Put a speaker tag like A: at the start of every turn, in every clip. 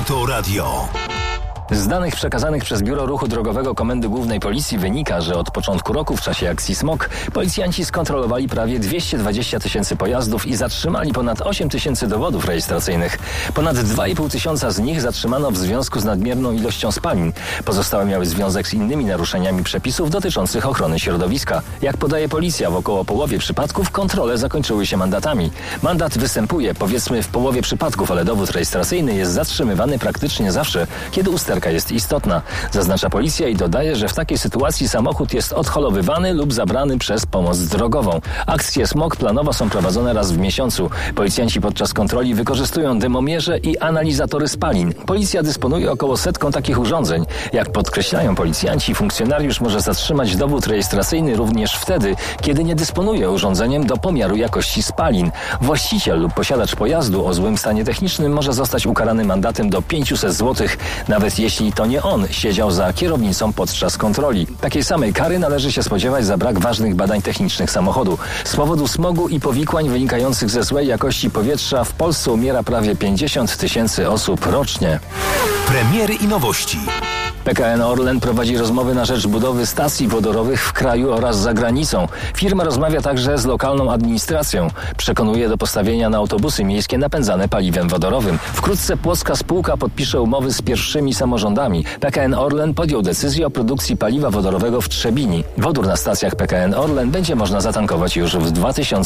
A: Autoradio.
B: Z danych przekazanych przez Biuro Ruchu Drogowego Komendy Głównej Policji wynika, że od początku roku w czasie akcji Smog policjanci skontrolowali prawie 220 tysięcy pojazdów i zatrzymali ponad 8 tysięcy dowodów rejestracyjnych. Ponad 2,5 tysiąca z nich zatrzymano w związku z nadmierną ilością spalin. Pozostałe miały związek z innymi naruszeniami przepisów dotyczących ochrony środowiska. Jak podaje policja, w około połowie przypadków kontrole zakończyły się mandatami. Mandat występuje powiedzmy w połowie przypadków, ale dowód rejestracyjny jest zatrzymywany praktycznie zawsze, kiedy usterka jest istotna, zaznacza policja i dodaje, że w takiej sytuacji samochód jest odholowywany lub zabrany przez pomoc drogową. Akcje Smog planowo są prowadzone raz w miesiącu. Policjanci podczas kontroli wykorzystują dymomierze i analizatory spalin. Policja dysponuje około 100 takich urządzeń. Jak podkreślają policjanci, funkcjonariusz może zatrzymać dowód rejestracyjny również wtedy, kiedy nie dysponuje urządzeniem do pomiaru jakości spalin. Właściciel lub posiadacz pojazdu o złym stanie technicznym może zostać ukarany mandatem do 500 zł, nawet jeśli to nie on siedział za kierownicą podczas kontroli. Takiej samej kary należy się spodziewać za brak ważnych badań technicznych samochodu. Z powodu smogu i powikłań wynikających ze złej jakości powietrza w Polsce umiera prawie 50 tysięcy osób rocznie.
A: Premiery i nowości.
B: PKN Orlen prowadzi rozmowy na rzecz budowy stacji wodorowych w kraju oraz za granicą. Firma rozmawia także z lokalną administracją. Przekonuje do postawienia na autobusy miejskie napędzane paliwem wodorowym. Wkrótce płocka spółka podpisze umowy z pierwszymi samorządami. PKN Orlen podjął decyzję o produkcji paliwa wodorowego w Trzebini. Wodór na stacjach PKN Orlen będzie można zatankować już w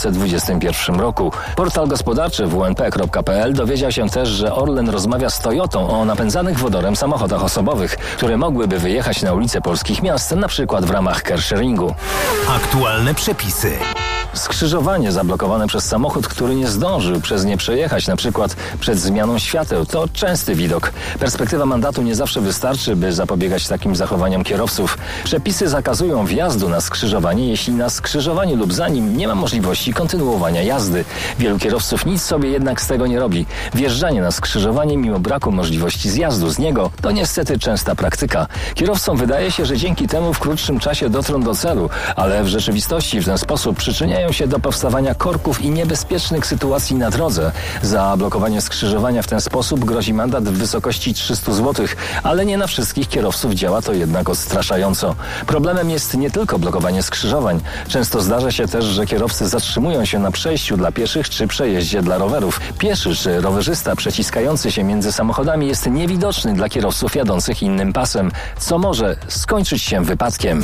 B: 2021 roku. Portal gospodarczy wnp.pl dowiedział się też, że Orlen rozmawia z Toyotą o napędzanych wodorem samochodach osobowych, które mogłyby wyjechać na ulice polskich miast, na przykład w ramach carsharingu.
A: Aktualne przepisy.
B: Skrzyżowanie zablokowane przez samochód, który nie zdążył przez nie przejechać, na przykład przed zmianą świateł, to częsty widok. Perspektywa mandatu nie zawsze wystarczy, by zapobiegać takim zachowaniom kierowców. Przepisy zakazują wjazdu na skrzyżowanie, jeśli na skrzyżowaniu lub za nim nie ma możliwości kontynuowania jazdy. Wielu kierowców nic sobie jednak z tego nie robi. Wjeżdżanie na skrzyżowanie mimo braku możliwości zjazdu z niego to niestety częsta praktyka. Kierowcom wydaje się, że dzięki temu w krótszym czasie dotrą do celu, ale w rzeczywistości w ten sposób przyczyniają się do powstawania korków i niebezpiecznych sytuacji na drodze. Za blokowanie skrzyżowania w ten sposób grozi mandat w wysokości 300 zł, ale nie na wszystkich kierowców działa to jednak odstraszająco. Problemem jest nie tylko blokowanie skrzyżowań. Często zdarza się też, że kierowcy zatrzymują się na przejściu dla pieszych czy przejeździe dla rowerów. Pieszy czy rowerzysta przeciskający się między samochodami jest niewidoczny dla kierowców jadących innym pasem, co może skończyć się wypadkiem.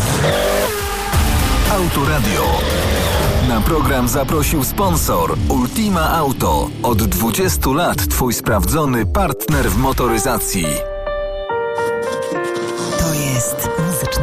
A: Autoradio. Na program zaprosił sponsor Ultima Auto. Od 20 lat twój sprawdzony partner w motoryzacji.
C: To jest muzyczka.